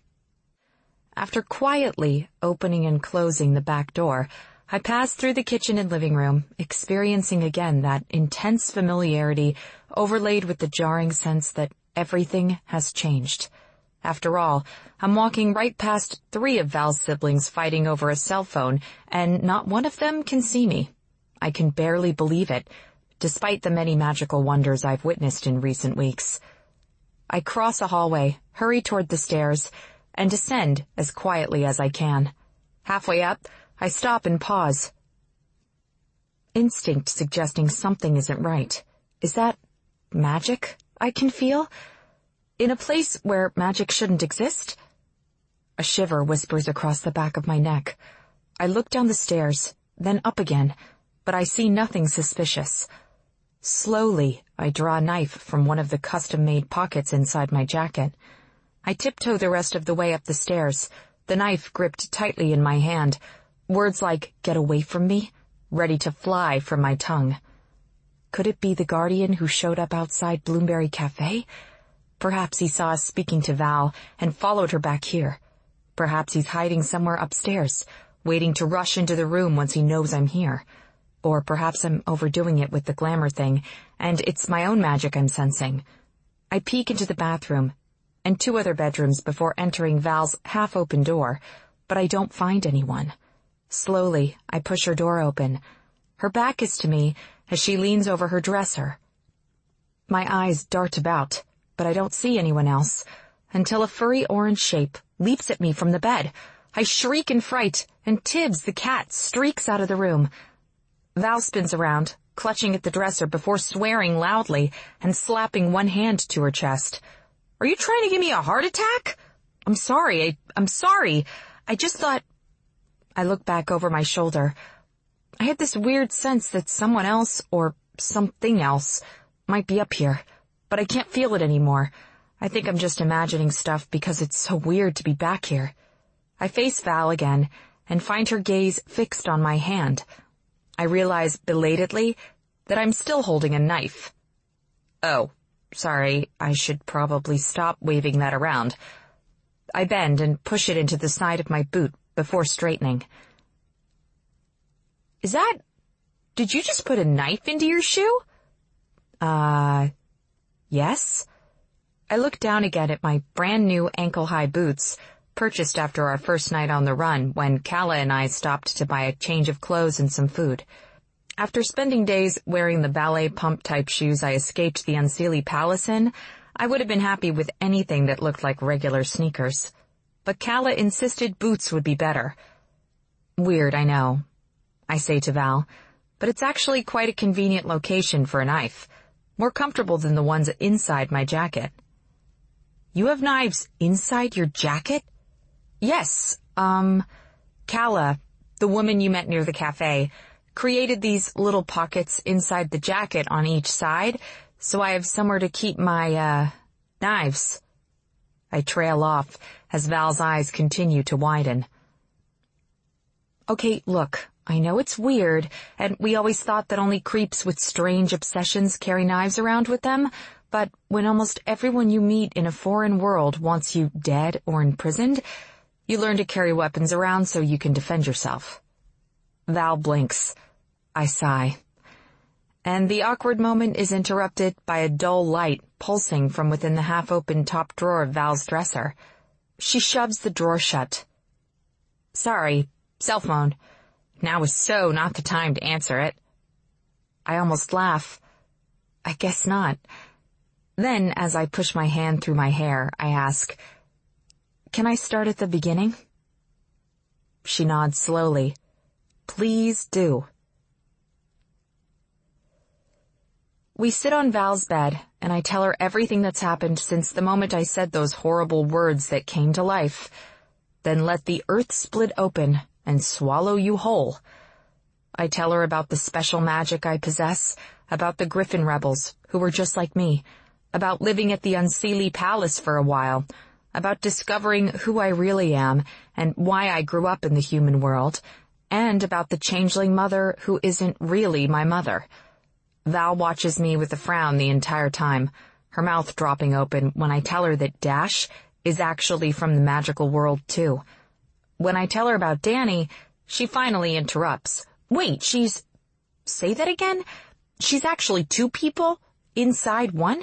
After quietly opening and closing the back door, I pass through the kitchen and living room, experiencing again that intense familiarity overlaid with the jarring sense that everything has changed. After all, I'm walking right past three of Val's siblings fighting over a cell phone, and not one of them can see me. I can barely believe it, despite the many magical wonders I've witnessed in recent weeks. I cross a hallway, hurry toward the stairs, and descend as quietly as I can. Halfway up, I stop and pause. Instinct suggesting something isn't right. Is that magic I can feel? In a place where magic shouldn't exist? A shiver whispers across the back of my neck. I look down the stairs, then up again, but I see nothing suspicious. Slowly, I draw a knife from one of the custom-made pockets inside my jacket. I tiptoe the rest of the way up the stairs, the knife gripped tightly in my hand, words like, get away from me, ready to fly from my tongue. Could it be the Guardian who showed up outside Bloomberry Cafe? Perhaps he saw us speaking to Val and followed her back here. Perhaps he's hiding somewhere upstairs, waiting to rush into the room once he knows I'm here. Or perhaps I'm overdoing it with the glamour thing, and it's my own magic I'm sensing. I peek into the bathroom and two other bedrooms before entering Val's half-open door, but I don't find anyone. Slowly, I push her door open. Her back is to me as she leans over her dresser. My eyes dart about, but I don't see anyone else, until a furry orange shape leaps at me from the bed. I shriek in fright, and Tibbs, the cat, streaks out of the room. Val spins around, clutching at the dresser before swearing loudly and slapping one hand to her chest. Are you trying to give me a heart attack? I'm sorry, I, I'm sorry. I just thought... I look back over my shoulder. I had this weird sense that someone else, or something else, might be up here, but I can't feel it anymore. I think I'm just imagining stuff because it's so weird to be back here. I face Val again and find her gaze fixed on my hand. I realize belatedly that I'm still holding a knife. Oh, sorry, I should probably stop waving that around. I bend and push it into the side of my boot before straightening. Is that... Did you just put a knife into your shoe? Uh, yes? I look down again at my brand new ankle-high boots, purchased after our first night on the run when Calla and I stopped to buy a change of clothes and some food. After spending days wearing the ballet pump-type shoes I escaped the Unseelie Palace in, I would have been happy with anything that looked like regular sneakers. But Calla insisted boots would be better. Weird, I know, I say to Val, but it's actually quite a convenient location for a knife, more comfortable than the ones inside my jacket. You have knives inside your jacket? Yes, um, Kala, the woman you met near the cafe, created these little pockets inside the jacket on each side, so I have somewhere to keep my, uh, knives. I trail off as Val's eyes continue to widen. Okay, look, I know it's weird, and we always thought that only creeps with strange obsessions carry knives around with them, but when almost everyone you meet in a foreign world wants you dead or imprisoned, you learn to carry weapons around so you can defend yourself. Val blinks. I sigh. And the awkward moment is interrupted by a dull light pulsing from within the half-open top drawer of Val's dresser. She shoves the drawer shut. Sorry, cell phone. Now is so not the time to answer it. I almost laugh. I guess not. Then, as I push my hand through my hair, I ask, "Can I start at the beginning?" She nods slowly. Please do. We sit on Val's bed, and I tell her everything that's happened since the moment I said those horrible words that came to life. Then let the earth split open and swallow you whole. I tell her about the special magic I possess, about the Griffin rebels, who were just like me, about living at the Unseelie Palace for a while, about discovering who I really am and why I grew up in the human world, and about the changeling mother who isn't really my mother. Val watches me with a frown the entire time, her mouth dropping open when I tell her that Dash is actually from the magical world too. When I tell her about Danny, she finally interrupts. Wait, she's... Say that again? She's actually two people? Inside one?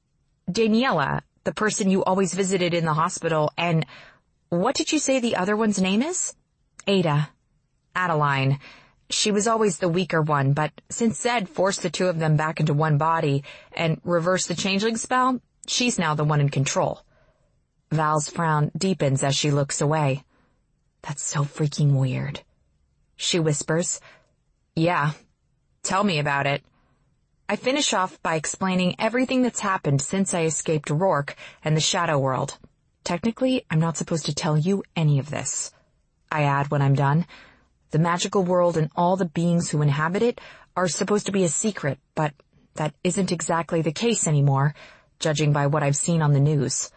Daniela, the person you always visited in the hospital, and... What did you say the other one's name is? Ada. Adeline. She was always the weaker one, but since Zed forced the two of them back into one body and reversed the changeling spell, she's now the one in control. Val's frown deepens as she looks away. That's so freaking weird. She whispers, Yeah, tell me about it. I finish off by explaining everything that's happened since I escaped Rourke and the Shadow World. Technically, I'm not supposed to tell you any of this. I add when I'm done. The magical world and all the beings who inhabit it are supposed to be a secret, but that isn't exactly the case anymore, judging by what I've seen on the news.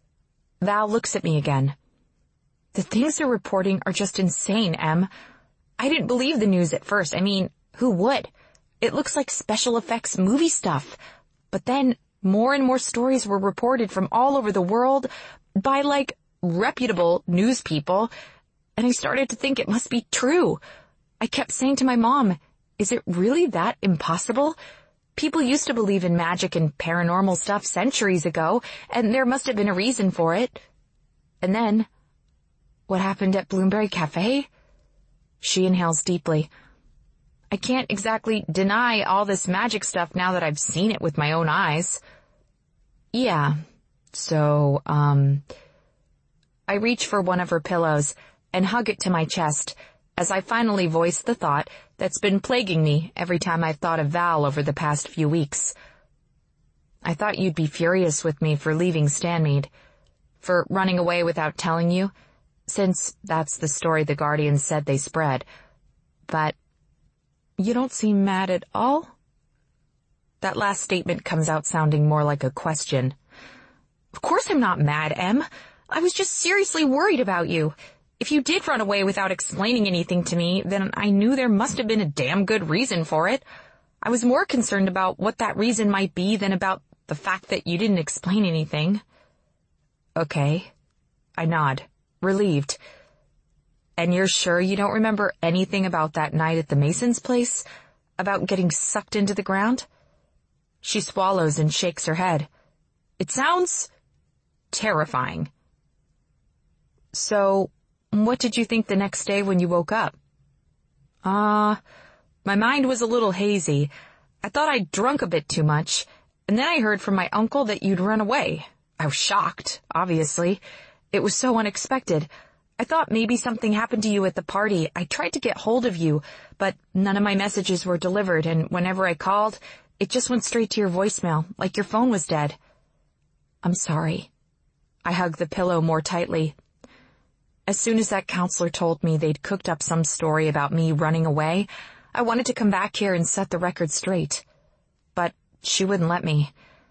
Val looks at me again. The things they're reporting are just insane, Em. I didn't believe the news at first. I mean, who would? It looks like special effects movie stuff. But then more and more stories were reported from all over the world by, like, reputable news people, and I started to think it must be true. I kept saying to my mom, is it really that impossible? People used to believe in magic and paranormal stuff centuries ago, and there must have been a reason for it. And then, what happened at Bloomberry Cafe? She inhales deeply. I can't exactly deny all this magic stuff now that I've seen it with my own eyes. Yeah, so, um... I reach for one of her pillows and hug it to my chest as I finally voice the thought that's been plaguing me every time I've thought of Val over the past few weeks. I thought you'd be furious with me for leaving Stanmead, for running away without telling you, since that's the story the Guardians said they spread. But you don't seem mad at all? That last statement comes out sounding more like a question. Of course I'm not mad, Em. I was just seriously worried about you. If you did run away without explaining anything to me, then I knew there must have been a damn good reason for it. I was more concerned about what that reason might be than about the fact that you didn't explain anything. Okay. I nod, relieved. And you're sure you don't remember anything about that night at the Mason's place? About getting sucked into the ground? She swallows and shakes her head. It sounds terrifying. So, what did you think the next day when you woke up? Ah, uh, my mind was a little hazy. I thought I'd drunk a bit too much, and then I heard from my uncle that you'd run away. I was shocked, obviously. It was so unexpected. I thought maybe something happened to you at the party. I tried to get hold of you, but none of my messages were delivered, and whenever I called, it just went straight to your voicemail, like your phone was dead. I'm sorry. I hugged the pillow more tightly. As soon as that counselor told me they'd cooked up some story about me running away, I wanted to come back here and set the record straight. But she wouldn't let me.